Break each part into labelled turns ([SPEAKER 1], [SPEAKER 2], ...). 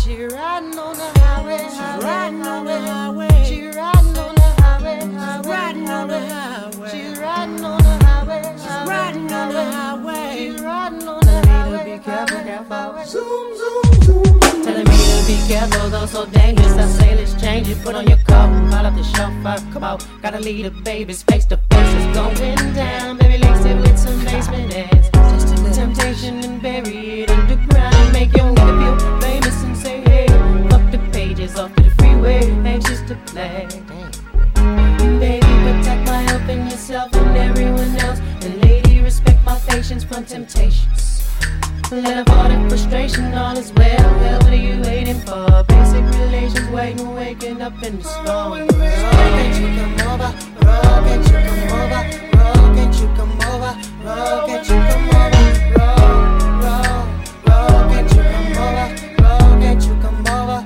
[SPEAKER 1] She riding on the highway, she riding on the highway. She riding on the highway, she riding on the highway. She riding on the highway, she riding on the highway. She riding on the highway. Be careful, careful. Zoom, zoom, zoom. Telling me to be careful, though so dangerous. I say let's change it. Put on your coat, call up the chauffeur. Come on, gotta lead the babies face to face. It's going down, baby. Lace it with some basement ass. Temptation and bury it underground. Make your nigga feel famous and say hey. Fuck the pages off to the freeway, anxious to play. Baby, protect my health and yourself and everyone else. And lady, respect my patience from temptations. Let up all the frustration, all is well. Well, what are you waiting for? Basic relations, waiting, waking up in the storm. Can't you come over? Can't you come over? Can't you come over? Can't you come over? Can't you come over? Can't you come over?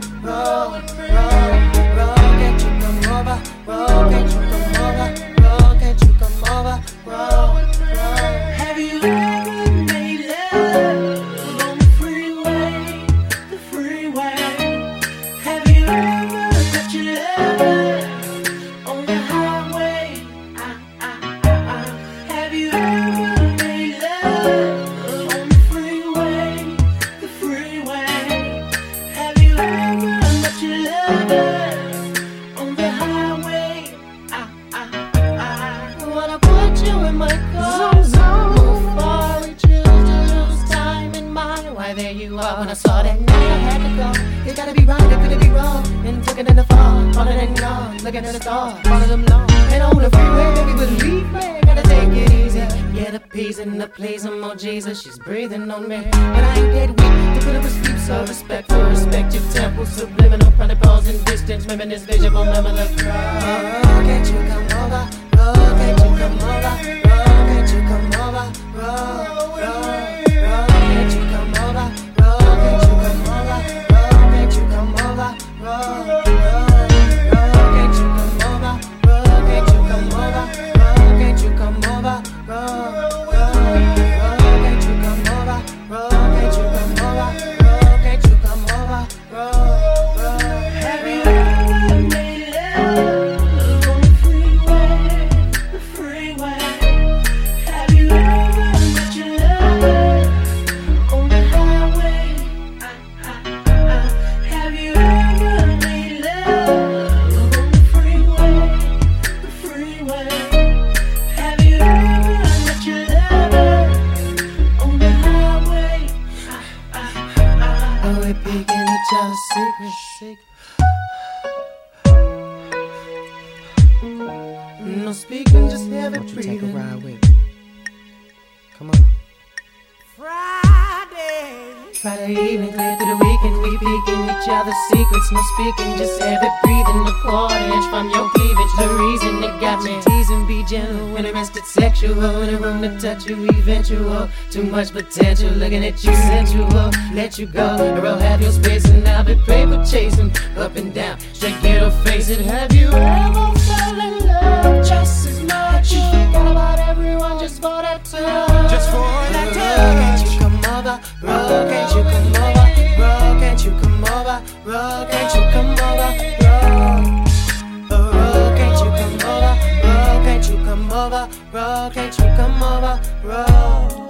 [SPEAKER 1] Can't you come over? Can't you come over? Can't you come over? Have you ever made love on the freeway? The freeway. Have you ever got your love on the highway? Have you ever made love on the freeway? The freeway. Have you ever got your love on the highway? Wanna put you in my car, move far, we choose to lose time in mind. Why there you are, when I saw that night I had to go. It gotta be right, it couldn't be wrong. And took it in the fall, falling and gone. Looking at the stars, follow them long. And on the freeway, baby, believe me, gotta take it easy. Yeah, the peas in the place, I'm on Jesus, she's breathing on me. But I ain't dead weak, to put up a sleep, so respect for respect your temple. Subliminal, chronic pause in distance, reminisce visual, remember the crowd. Can't you come over? Can't you come over? Can't you come over? Can't you come over? Can't you come over? Can't you come over? Can't you come over? Can't you come over? Can't you come over? Can't you come over? Can't you come over? Can't you come over? Have you ever made love on the freeway? The freeway. Have you ever got your love on the highway? Have you ever made love on the freeway? The freeway. Have you ever got your love on the highway? Oh, we're peeking each other's secrets. No speaking, just have it breathing.
[SPEAKER 2] Take a ride with me. Come on.
[SPEAKER 1] Friday evening, clear through the weekend. We peeking each other's secrets. No speaking, just have it breathing. A quarter inch from your cleavage. The reason it got me teasing, be gentle when arrested sexual. In a room to touch you, eventual. Too much potential, looking at you sensual. Let you go, or I'll have your space. And I'll be paper chasing up and down. Straight ghetto face it. Have you ever fell in love just as much? You forgot about everyone just for that touch.
[SPEAKER 2] Just for that touch.
[SPEAKER 1] Can't you come over? Can't you come over? Can't you come over? Can't you come over? Can't you come over? Can't you come over? Can't you come over?